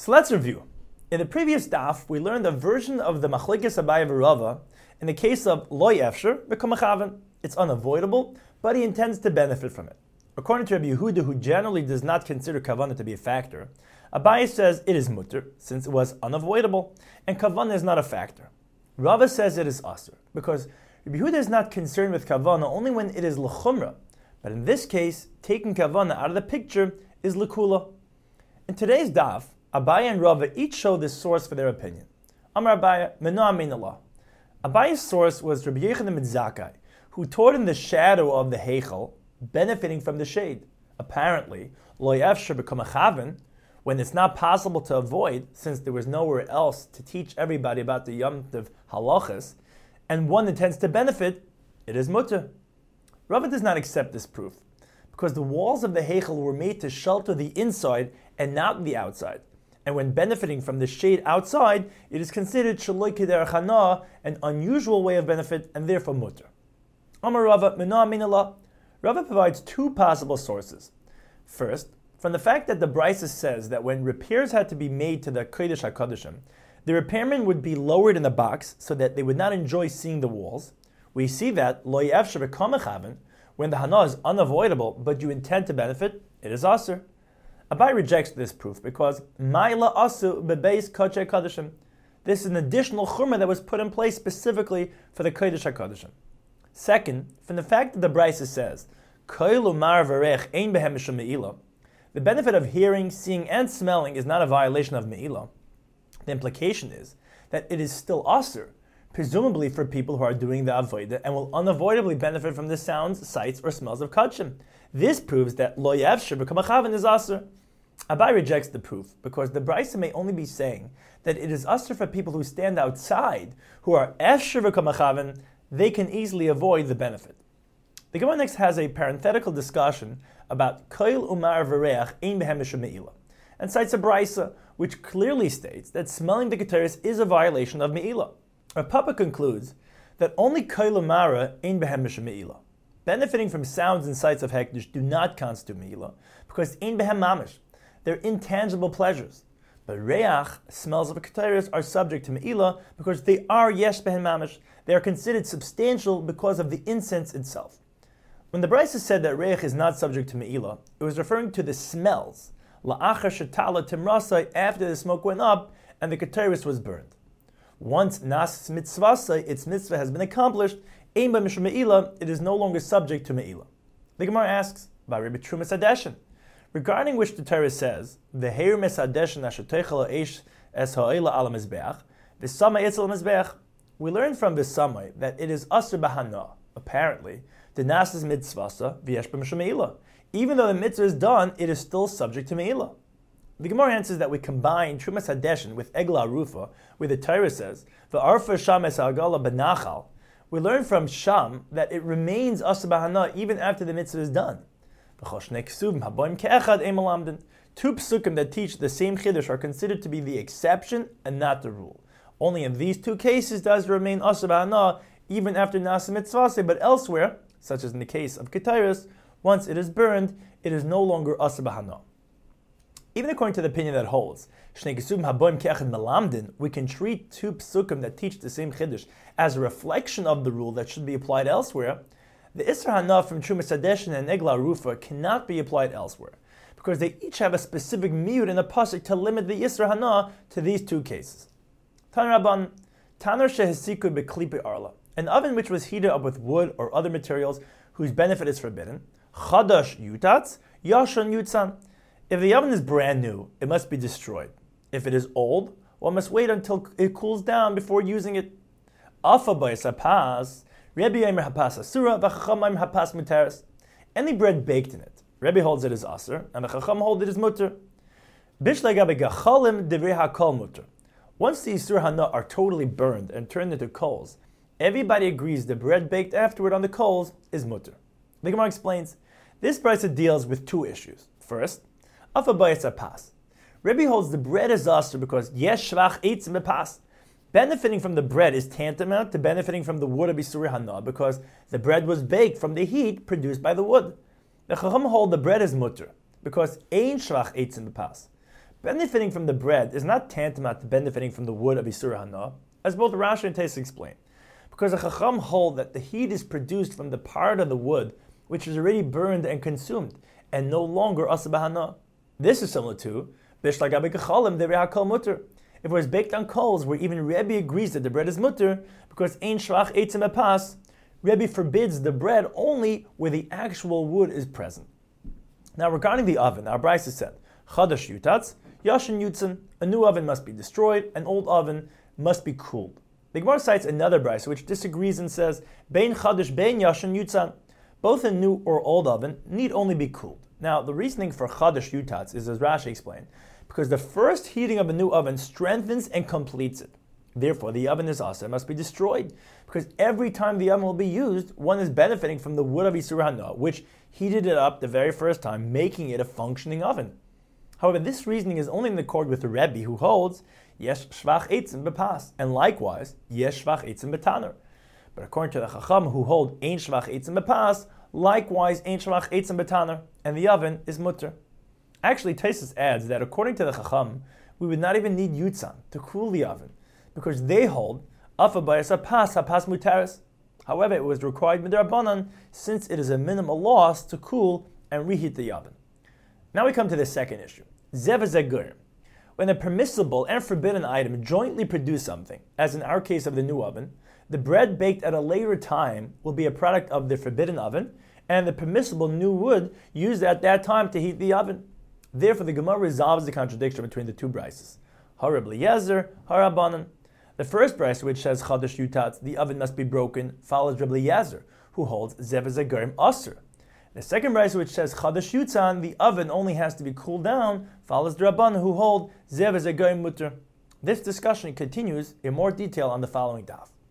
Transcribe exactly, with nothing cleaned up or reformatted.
So let's review. In the previous daf, we learned a version of the Machlekes Abaye v'Rava in the case of Lo Yefsher v'Kamachaven. It's unavoidable, but he intends to benefit from it. According to Rabbi Yehuda, who generally does not consider kavanah to be a factor, Abaye says it is mutter, since it was unavoidable, and kavanah is not a factor. Rava says it is asur, because Rabbi Yehuda is not concerned with kavanah only when it is l'chumra, but in this case, taking kavanah out of the picture is l'kula. In today's daf, Abaye and Rava each show this source for their opinion. Amar Abaye, Meno Amin Allah. Abaye's source was Rabbi Yechanan ben Zakkai, who taught in the shadow of the Heichal, benefiting from the shade. Apparently, Lo Yefsher b'Kamachaven, when it's not possible to avoid, since there was nowhere else to teach everybody about the Yom Tov halachas, and one intends to benefit, it is mutter. Rava does not accept this proof, because the walls of the Heichal were made to shelter the inside and not the outside. And when benefiting from the shade outside, it is considered shaloi kederech hana, an unusual way of benefit, and therefore mutter. Amar Rava, Meno Amin Allah. Rava provides two possible sources. First, from the fact that the Brisa says that when repairs had to be made to the Kodesh HaKodeshim, the repairmen would be lowered in the box so that they would not enjoy seeing the walls. We see that Lo Yefsher b'Kamachaven, when the hana is unavoidable but you intend to benefit, it is asur. Abaye rejects this proof because Ma'ila asu bebeis Kodesh HaKodeshim. This is an additional chumrah that was put in place specifically for the Kodesh HaKodeshim. Second, from the fact that the Brisa says, Koil umar v'rech ein behem mishum me'ilah, the benefit of hearing, seeing, and smelling is not a violation of me'ilah. The implication is that it is still asur, presumably for people who are doing the avodah and will unavoidably benefit from the sounds, sights, or smells of kodshim. This proves that Lo Yefsher b'Kamachaven is asur. Abaye rejects the proof because the Brisa may only be saying that it is asur for people who stand outside, who are Efsher b'Kamachaven. They can easily avoid the benefit. The Gemara next has a parenthetical discussion about Koil umar v'reach ein behem mishum me'ilah, and cites a brisa which clearly states that smelling the keteris is a violation of me'ilah. Rav Papa concludes that only Koil umara ein behem mishum me'ilah, benefiting from sounds and sights of hekdesh, do not constitute me'ilah because ein behem mamish, they're intangible pleasures. But reach, smells of keteris, are subject to me'ilah because they are yesh behem mamish. They are considered substantial because of the incense itself. When the Brisa said that reich is not subject to me'ilah, it was referring to the smells. La'achar shetala timrasai, after the smoke went up and the keteris was burned. Once nas mitzvasai, its mitzvah has been accomplished, ein ba mishum me'ilah, it is no longer subject to me'ilah. The Gemara asks, by Rabbi Trumas Hadeshin, regarding which the Torah says, V'heir mesadeshin asher teichel ha'esh es ha'ela al mizbeach, v'sama etzel mizbeach. We learn from Bisamai that it is asur b'hana, apparently, the nasas mitzvasa v'yesh b'mishum me'ilah. Even though the mitzvah is done, it is still subject to me'ilah. The Gemara answers that we combine Trumas Hadeshin with Egla Arufa, where the Torah says, V'arfa sham es ha'agala b'nachal. We learn from Sham that it remains asur b'hana even after the mitzvah is done. Two psukim that teach the same chiddush are considered to be the exception and not the rule. Only in these two cases does it remain asur b'hana even after nasa mitzvase, but elsewhere, such as in the case of keteris, once it is burned, it is no longer asur b'hana. Even according to the opinion that holds, shnei kesubim haboim ke'echad melamdin, we can treat two psukim that teach the same chiddush as a reflection of the rule that should be applied elsewhere. The Isra Hana from Trumas Hadeshin and Egla Arufa cannot be applied elsewhere, because they each have a specific miyud in a pasuk to limit the Isra Hana to these two cases. Tan Rabban, Taner shehesiku beklipe arla, an oven which was heated up with wood or other materials whose benefit is forbidden. Chadash yutatz, yashan yutzan. If the oven is brand new, it must be destroyed. If it is old, one must wait until it cools down before using it. Afa b'yis hapas, Rebbe Yomer hapas asura, v'chacham yomer hapas mutaris. Any bread baked in it, Rebbe holds it is asur, and the chacham holds it is mutter. Bishlei gabe gachalim divrei hakol mutter. Once the Isur Hana are totally burned and turned into coals, everybody agrees the bread baked afterward on the coals is mutter. The Gemara explains, this brisa deals with two issues. First, afa b'yis hapas. Rebbe holds the bread is asur because yesh shvach eitz mepas. Benefiting from the bread is tantamount to benefiting from the wood of Isur Hana because the bread was baked from the heat produced by the wood. The Chacham hold the bread is mutter because ein shvach eitzim b'pas. Benefiting from the bread is not tantamount to benefiting from the wood of Isur Hana, as both Rashi and Tais explain, because the Chacham hold that the heat is produced from the part of the wood which is already burned and consumed, and no longer Asa B'Hana. This is similar to Bishlag Abi Kachalim Devrei HaKol Mutter. If it was baked on coals, where even Rebbe agrees that the bread is mutter, because Ein Shvach Eitzim Epas, Rebbe forbids the bread only where the actual wood is present. Now regarding the oven, our Brisa said, Chadash Yutatz, Yashin Yutzin, a new oven must be destroyed, an old oven must be cooled. The Gemara cites another Brisa which disagrees and says, Bein Chadash Bein Yashin Yutzan, both a new or old oven need only be cooled. Now the reasoning for Chadash Yutatz is as Rashi explained, because the first heating of a new oven strengthens and completes it. Therefore, the oven is also must be destroyed, because every time the oven will be used, one is benefiting from the wood of Isur Hana, which heated it up the very first time, making it a functioning oven. However, this reasoning is only in accord with the Rebbe, who holds Yesh Shvach Eitzim Bepas, and likewise Yesh Shvach Eitzim Betaner. But according to the Chacham, who hold Ein Shvach Eitzim Bepas, likewise Ein Shvach Eitzim Betaner, and the oven is mutter. Actually, Taisus adds that according to the Chacham, we would not even need Yutzan to cool the oven, because they hold Afa Bayas Hapas Hapas Mutaris. However, it was required Midrabanan, since it is a minimal loss to cool and reheat the oven. Now we come to the second issue, Zev Zegurim. When a permissible and forbidden item jointly produce something, as in our case of the new oven, the bread baked at a later time will be a product of the forbidden oven, and the permissible new wood used at that time to heat the oven. Therefore, the Gemara resolves the contradiction between the two brises. Harab Eliezer, Harabanan. The first brise, which says Chadash Yutatz, the oven must be broken, follows Rabbi Eliezer, who holds Zev Zegurim Aser. The second brise, which says Chadash Yutzan, the oven only has to be cooled down, follows the Rabbanan, who hold Zev Zegurim Mutter. This discussion continues in more detail on the following daf.